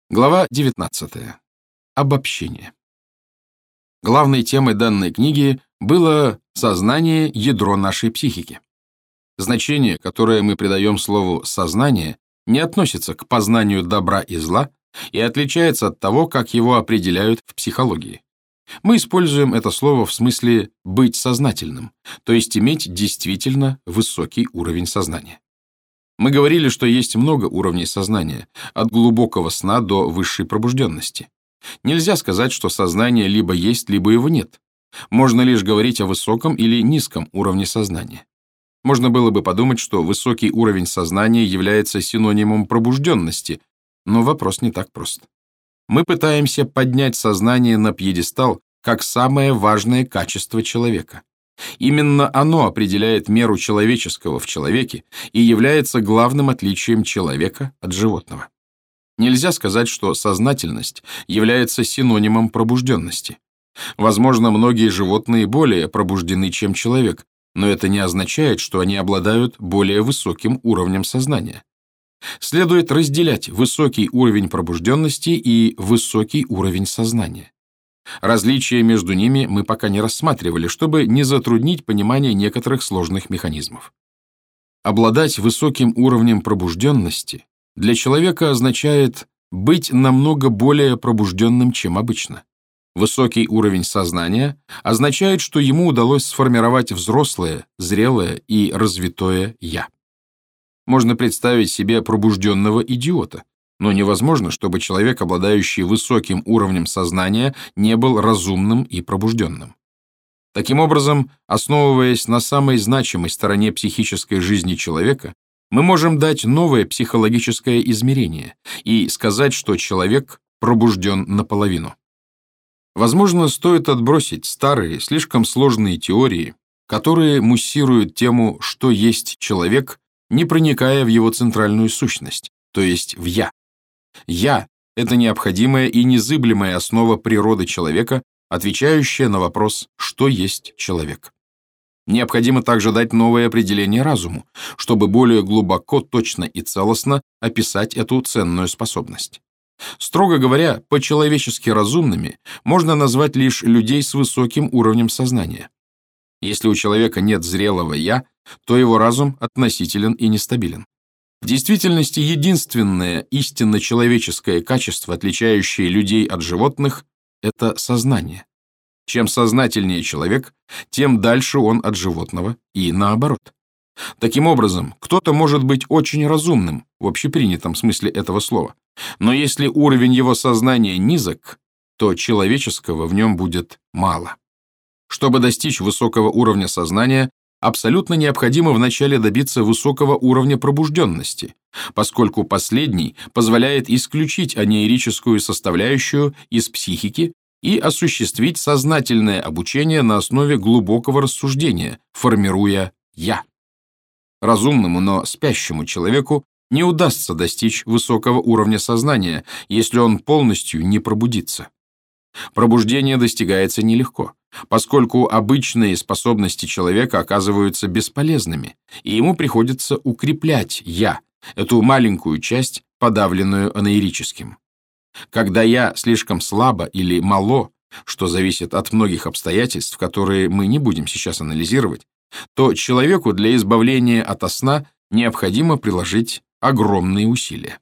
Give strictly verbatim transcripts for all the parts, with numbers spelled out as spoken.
Глава девятнадцатая. Обобщение. Главной темой данной книги было сознание, ядро нашей психики. Значение, которое мы придаем слову «сознание», не относится к познанию добра и зла и отличается от того, как его определяют в психологии. Мы используем это слово в смысле «быть сознательным», то есть иметь действительно высокий уровень сознания. Мы говорили, что есть много уровней сознания, от глубокого сна до высшей пробужденности. Нельзя сказать, что сознание либо есть, либо его нет. Можно лишь говорить о высоком или низком уровне сознания. Можно было бы подумать, что высокий уровень сознания является синонимом пробужденности, но вопрос не так прост. Мы пытаемся поднять сознание на пьедестал как самое важное качество человека. Именно оно определяет меру человеческого в человеке и является главным отличием человека от животного. Нельзя сказать, что сознательность является синонимом пробужденности. Возможно, многие животные более пробуждены, чем человек, но это не означает, что они обладают более высоким уровнем сознания. Следует разделять высокий уровень пробужденности и высокий уровень сознания. Различия между ними мы пока не рассматривали, чтобы не затруднить понимание некоторых сложных механизмов. Обладать высоким уровнем пробужденности для человека означает быть намного более пробужденным, чем обычно. Высокий уровень сознания означает, что ему удалось сформировать взрослое, зрелое и развитое «я». Можно представить себе пробужденного идиота, но невозможно, чтобы человек, обладающий высоким уровнем сознания, не был разумным и пробужденным. Таким образом, основываясь на самой значимой стороне психической жизни человека, мы можем дать новое психологическое измерение и сказать, что человек пробужден наполовину. Возможно, стоит отбросить старые, слишком сложные теории, которые муссируют тему, что есть человек, не проникая в его центральную сущность, то есть в «я». «Я» — это необходимая и незыблемая основа природы человека, отвечающая на вопрос «что есть человек?». Необходимо также дать новое определение разуму, чтобы более глубоко, точно и целостно описать эту ценную способность. Строго говоря, по-человечески разумными можно назвать лишь людей с высоким уровнем сознания. Если у человека нет зрелого «я», то его разум относителен и нестабилен. В действительности, единственное истинно человеческое качество, отличающее людей от животных, это сознание. Чем сознательнее человек, тем дальше он от животного и наоборот. Таким образом, кто-то может быть очень разумным в общепринятом смысле этого слова, но если уровень его сознания низок, то человеческого в нем будет мало. Чтобы достичь высокого уровня сознания, абсолютно необходимо вначале добиться высокого уровня пробужденности, поскольку последний позволяет исключить анеирическую составляющую из психики и осуществить сознательное обучение на основе глубокого рассуждения, формируя «я». Разумному, но спящему человеку не удастся достичь высокого уровня сознания, если он полностью не пробудится. Пробуждение достигается нелегко, поскольку обычные способности человека оказываются бесполезными, и ему приходится укреплять «я», эту маленькую часть, подавленную анаэрическим. Когда «я» слишком слабо или мало, что зависит от многих обстоятельств, которые мы не будем сейчас анализировать, то человеку для избавления ото сна необходимо приложить огромные усилия.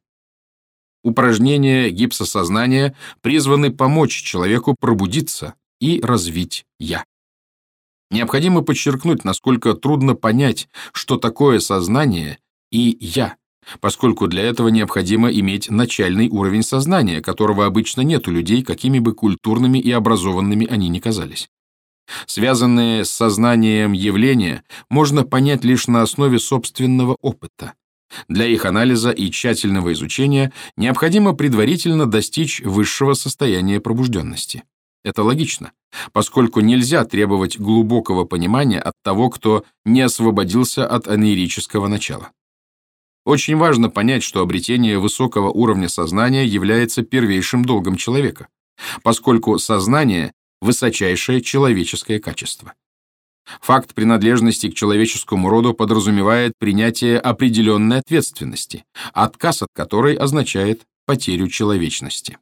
Упражнения гипсосознания призваны помочь человеку пробудиться и развить «я». Необходимо подчеркнуть, насколько трудно понять, что такое сознание и «я», поскольку для этого необходимо иметь начальный уровень сознания, которого обычно нет у людей, какими бы культурными и образованными они ни казались. Связанные с сознанием явления можно понять лишь на основе собственного опыта. Для их анализа и тщательного изучения необходимо предварительно достичь высшего состояния пробужденности. Это логично, поскольку нельзя требовать глубокого понимания от того, кто не освободился от анаэрического начала. Очень важно понять, что обретение высокого уровня сознания является первейшим долгом человека, поскольку сознание – высочайшее человеческое качество. Факт принадлежности к человеческому роду подразумевает принятие определенной ответственности, отказ от которой означает потерю человечности.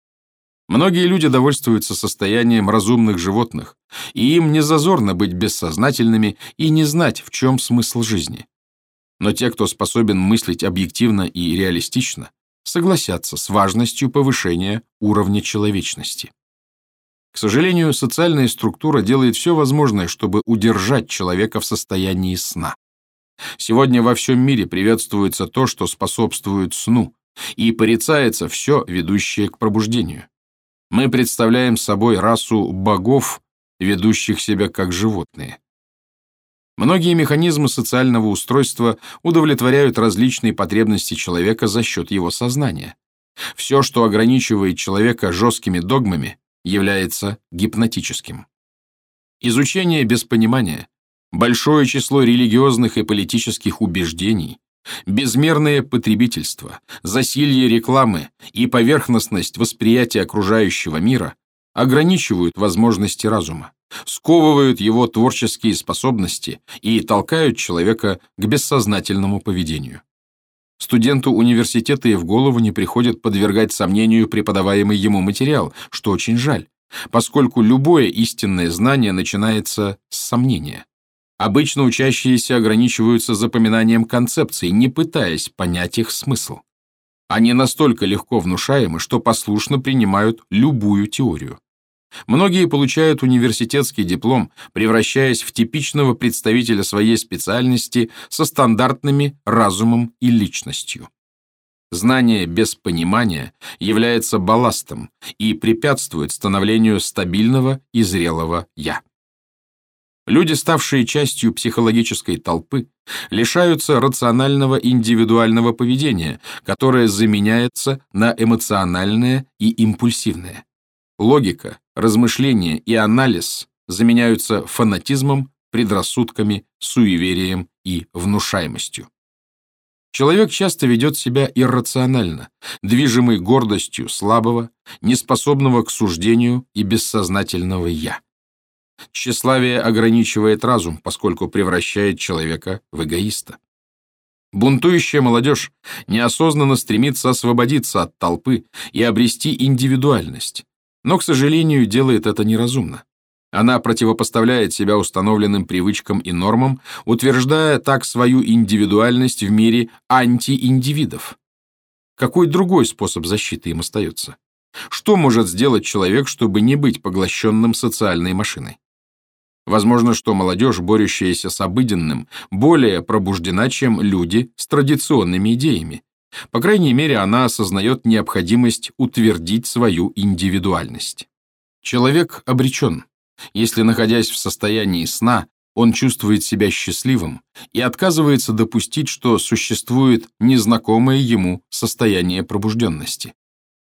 Многие люди довольствуются состоянием разумных животных, и им не зазорно быть бессознательными и не знать, в чем смысл жизни. Но те, кто способен мыслить объективно и реалистично, согласятся с важностью повышения уровня человечности. К сожалению, социальная структура делает все возможное, чтобы удержать человека в состоянии сна. Сегодня во всем мире приветствуется то, что способствует сну, и порицается все, ведущее к пробуждению. Мы представляем собой расу богов, ведущих себя как животные. Многие механизмы социального устройства удовлетворяют различные потребности человека за счет его сознания. Все, что ограничивает человека жесткими догмами, является гипнотическим. Изучение без понимания, большое число религиозных и политических убеждений, безмерное потребительство, засилье рекламы и поверхностность восприятия окружающего мира ограничивают возможности разума, сковывают его творческие способности и толкают человека к бессознательному поведению. Студенту университета и в голову не приходит подвергать сомнению преподаваемый ему материал, что очень жаль, поскольку любое истинное знание начинается с сомнения. Обычно учащиеся ограничиваются запоминанием концепций, не пытаясь понять их смысл. Они настолько легко внушаемы, что послушно принимают любую теорию. Многие получают университетский диплом, превращаясь в типичного представителя своей специальности со стандартными разумом и личностью. Знание без понимания является балластом и препятствует становлению стабильного и зрелого «я». Люди, ставшие частью психологической толпы, лишаются рационального индивидуального поведения, которое заменяется на эмоциональное и импульсивное. Логика, размышление и анализ заменяются фанатизмом, предрассудками, суеверием и внушаемостью. Человек часто ведет себя иррационально, движимый гордостью слабого, неспособного к суждению и бессознательного «я». Тщеславие ограничивает разум, поскольку превращает человека в эгоиста. Бунтующая молодежь неосознанно стремится освободиться от толпы и обрести индивидуальность, но, к сожалению, делает это неразумно. Она противопоставляет себя установленным привычкам и нормам, утверждая так свою индивидуальность в мире антииндивидов. Какой другой способ защиты им остается? Что может сделать человек, чтобы не быть поглощенным социальной машиной? Возможно, что молодежь, борющаяся с обыденным, более пробуждена, чем люди с традиционными идеями. По крайней мере, она осознает необходимость утвердить свою индивидуальность. Человек обречен, если, находясь в состоянии сна, он чувствует себя счастливым и отказывается допустить, что существует незнакомое ему состояние пробужденности.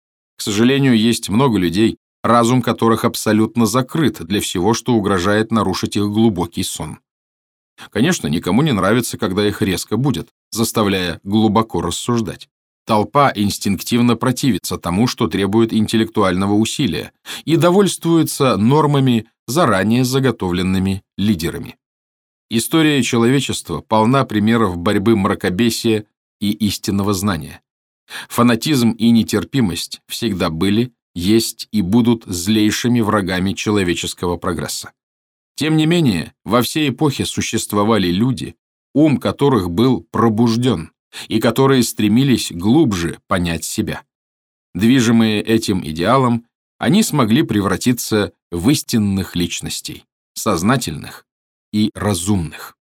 К сожалению, есть много людей, разум которых абсолютно закрыт для всего, что угрожает нарушить их глубокий сон. Конечно, никому не нравится, когда их резко будят, заставляя глубоко рассуждать. Толпа инстинктивно противится тому, что требует интеллектуального усилия, и довольствуется нормами, заранее заготовленными лидерами. История человечества полна примеров борьбы мракобесия и истинного знания. Фанатизм и нетерпимость всегда были, есть и будут злейшими врагами человеческого прогресса. Тем не менее, во всей эпохе существовали люди, ум которых был пробужден, и которые стремились глубже понять себя. Движимые этим идеалом, они смогли превратиться в истинных личностей, сознательных и разумных.